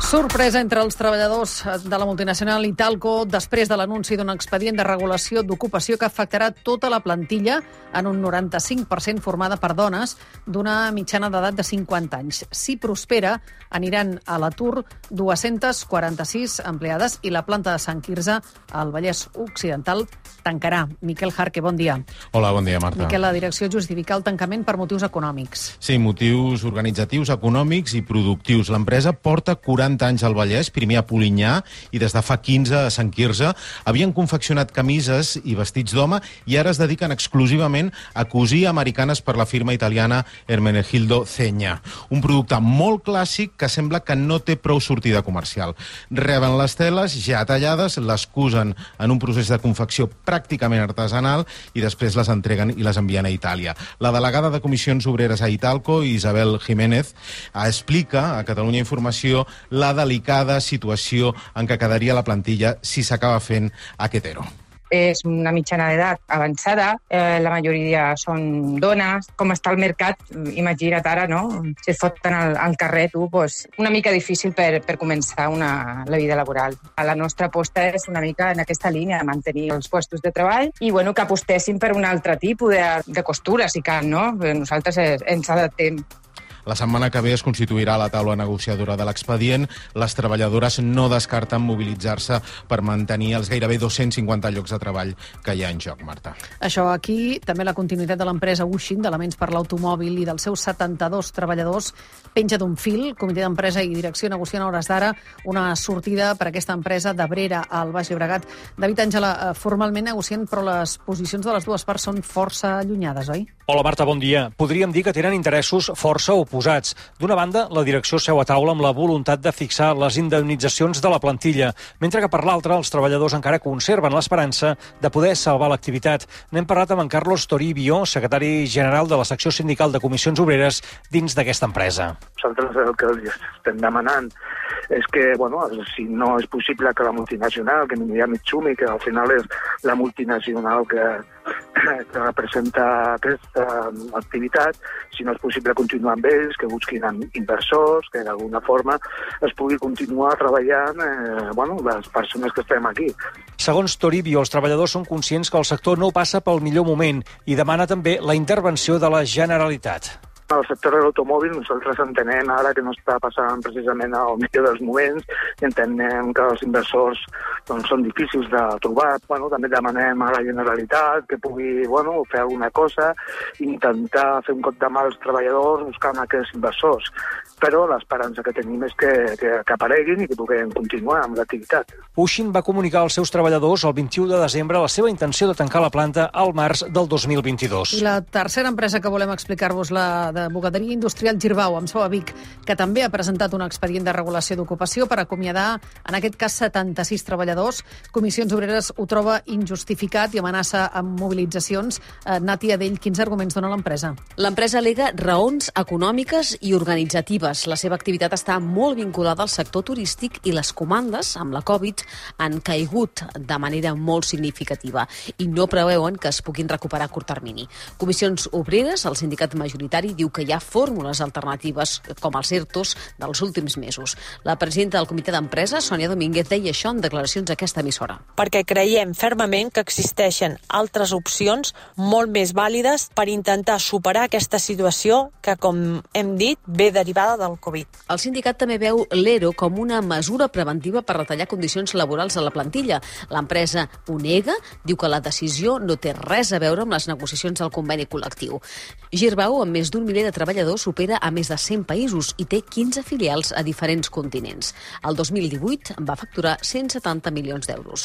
Sorpresa entre els treballadors de la multinacional Italco després de l'anunci d'un expedient de regulació d'ocupació que afectarà tota la plantilla en un 95% formada per dones d'una mitjana d'edat de 50 anys. Si prospera, aniran a l'atur 246 empleades i la planta de Sant Quirze, al Vallès Occidental, tancarà. Miquel Jarque, bon dia. Hola, bon dia, Marta. Miquel, la direcció justifica el tancament per motius econòmics. Sí, motius organitzatius, econòmics i productius. L'empresa porta 40 anys al Vallès, primer a Polinyà i des de fa 15 a Sant Quirze. Havien confeccionat camises i vestits d'home i ara es dediquen exclusivament a cosir americanes per la firma italiana Ermenegildo Zegna. Un producte molt clàssic que sembla que no té prou sortida comercial. Reben les teles ja tallades, les cosen en un procés de confecció pràcticament artesanal i després les entreguen i les envien a Itàlia. La delegada de Comissions Obreres a Italco, Isabel Jiménez, explica a Catalunya Informació la delicada situació en què quedaria la plantilla si s'acaba fent aquest ERO. És una mitjana d'edat avançada, la majoria són dones. Com està el mercat, imagina't ara, no? Si et foten al carrer, una mica difícil per començar la vida laboral. La nostra aposta és una mica en aquesta línia, de mantenir els puestos de treball i que apostessin per un altre tipus de costura, si cal, no? Nosaltres ens adaptem. La setmana que ve es constituirà la taula negociadora de l'expedient. Les treballadores no descarten mobilitzar-se per mantenir els gairebé 250 llocs de treball que hi ha en joc, Marta. Això aquí, també la continuïtat de l'empresa Ushing, d'elements per l'automòbil i dels seus 72 treballadors, penja d'un fil. Comitè d'Empresa i Direcció negocien a hores d'ara una sortida per a aquesta empresa d'Abrera al Baix Llobregat. David Àngela, formalment negocien, però les posicions de les dues parts són força allunyades, oi? Hola, Marta, bon dia. Podríem dir que tenen interessos força oposats. D'una banda, la direcció seu a taula amb la voluntat de fixar les indemnitzacions de la plantilla, mentre que per l'altra els treballadors encara conserven l'esperança de poder salvar l'activitat. N'hem parlat amb en Carlos Toribio, secretari general de la secció sindical de Comissions Obreres dins d'aquesta empresa. Nosaltres el que els estem demanant és que, si no és possible que la multinacional, que hi ha Mitsumi, que al final és la multinacional que representa aquesta activitat, si no és possible continuar amb ells, que busquin inversors, que d'alguna forma es pugui continuar treballant les persones que estem aquí. Segons Toribio, els treballadors són conscients que el sector no passa pel millor moment i demana també la intervenció de la Generalitat. El sector de l'automòbil nosaltres entenem ara que no està passant precisament al millor dels moments i entenem que els inversors són difícils de trobar. També demanem a la Generalitat que pugui fer alguna cosa, intentar fer un cop de mà als treballadors buscant aquests inversors. Però l'esperança que tenim és que apareguin i que puguem continuar amb l'activitat. Ushing va comunicar als seus treballadors el 21 de desembre la seva intenció de tancar la planta al març del 2022. I la tercera empresa que volem explicar-vos, la de bugaderia industrial Girbau, amb seu a Vic, que també ha presentat un expedient de regulació d'ocupació per acomiadar, en aquest cas, 76 treballadors. Comissions Obreres ho troba injustificat i amenaça amb mobilitzacions. Nati Adell, quins arguments dona l'empresa? L'empresa al·lega raons econòmiques i organitzatives. La seva activitat està molt vinculada al sector turístic i les comandes, amb la Covid, han caigut de manera molt significativa i no preveuen que es puguin recuperar a curt termini. Comissions Obreres, el sindicat majoritari, diu que hi ha fórmules alternatives com els ERTOs dels últims mesos. La presidenta del comitè d'empresa, Sònia Domínguez, deia això en declaracions a aquesta emissora. Perquè creiem fermament que existeixen altres opcions molt més vàlides per intentar superar aquesta situació que, com hem dit, ve derivada del Covid. El sindicat també veu l'ERO com una mesura preventiva per retallar condicions laborals a la plantilla. L'empresa ho nega, diu que la decisió no té res a veure amb les negociacions del conveni col·lectiu. Girbau, amb més d'1 miler de treballadors, opera a més de 100 països i té 15 filials a diferents continents. El 2018 va facturar 170 milions d'euros.